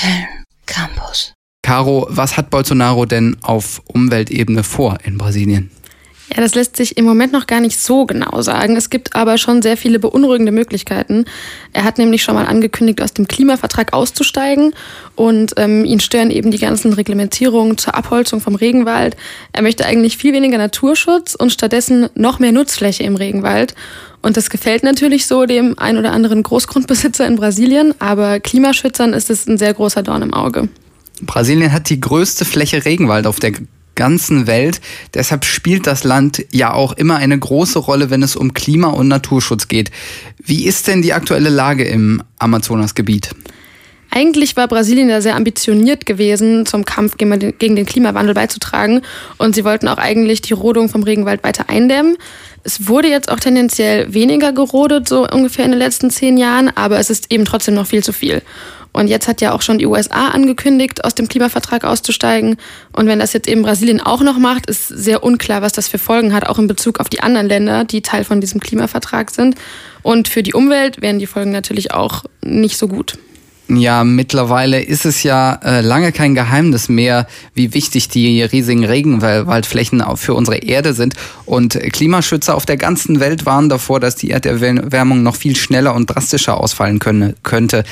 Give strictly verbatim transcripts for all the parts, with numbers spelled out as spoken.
Köln Campus. Caro, was hat Bolsonaro denn auf Umweltebene vor in Brasilien? Ja, das lässt sich im Moment noch gar nicht so genau sagen. Es gibt aber schon sehr viele beunruhigende Möglichkeiten. Er hat nämlich schon mal angekündigt, aus dem Klimavertrag auszusteigen. Und ähm, ihn stören eben die ganzen Reglementierungen zur Abholzung vom Regenwald. Er möchte eigentlich viel weniger Naturschutz und stattdessen noch mehr Nutzfläche im Regenwald. Und das gefällt natürlich so dem ein oder anderen Großgrundbesitzer in Brasilien. Aber Klimaschützern ist es ein sehr großer Dorn im Auge. Brasilien hat die größte Fläche Regenwald auf der ganzen Welt. Deshalb spielt das Land ja auch immer eine große Rolle, wenn es um Klima- und Naturschutz geht. Wie ist denn die aktuelle Lage im Amazonasgebiet? Eigentlich war Brasilien ja sehr ambitioniert gewesen, zum Kampf gegen den Klimawandel beizutragen. Und sie wollten auch eigentlich die Rodung vom Regenwald weiter eindämmen. Es wurde jetzt auch tendenziell weniger gerodet, so ungefähr in den letzten zehn Jahren. Aber es ist eben trotzdem noch viel zu viel. Und jetzt hat ja auch schon die U S A angekündigt, aus dem Klimavertrag auszusteigen. Und wenn das jetzt eben Brasilien auch noch macht, ist sehr unklar, was das für Folgen hat, auch in Bezug auf die anderen Länder, die Teil von diesem Klimavertrag sind. Und für die Umwelt wären die Folgen natürlich auch nicht so gut. Ja, mittlerweile ist es ja äh, lange kein Geheimnis mehr, wie wichtig die riesigen Regenwaldflächen auch für unsere Erde sind. Und Klimaschützer auf der ganzen Welt warnen davor, dass die Erderwärmung noch viel schneller und drastischer ausfallen könne, könnte,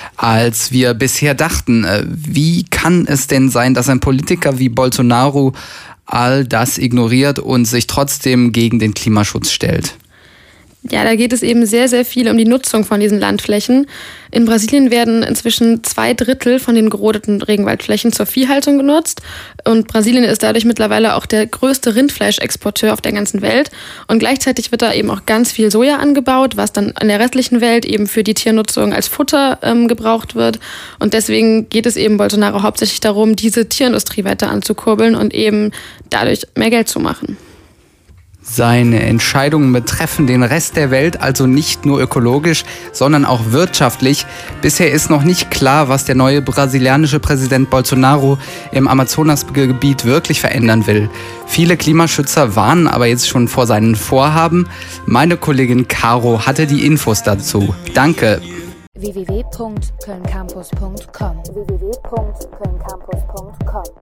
als wir bisher dachten. Äh, wie kann es denn sein, dass ein Politiker wie Bolsonaro all das ignoriert und sich trotzdem gegen den Klimaschutz stellt? Ja, da geht es eben sehr, sehr viel um die Nutzung von diesen Landflächen. In Brasilien werden inzwischen zwei Drittel von den gerodeten Regenwaldflächen zur Viehhaltung genutzt. Und Brasilien ist dadurch mittlerweile auch der größte Rindfleischexporteur auf der ganzen Welt. Und gleichzeitig wird da eben auch ganz viel Soja angebaut, was dann in der restlichen Welt eben für die Tiernutzung als Futter ähm, gebraucht wird. Und deswegen geht es eben Bolsonaro hauptsächlich darum, diese Tierindustrie weiter anzukurbeln und eben dadurch mehr Geld zu machen. Seine Entscheidungen betreffen den Rest der Welt, also nicht nur ökologisch, sondern auch wirtschaftlich. Bisher ist noch nicht klar, was der neue brasilianische Präsident Bolsonaro im Amazonasgebiet wirklich verändern will. Viele Klimaschützer warnen aber jetzt schon vor seinen Vorhaben. Meine Kollegin Caro hatte die Infos dazu. Danke. w w w punkt köln campus punkt com w w w punkt köln campus punkt com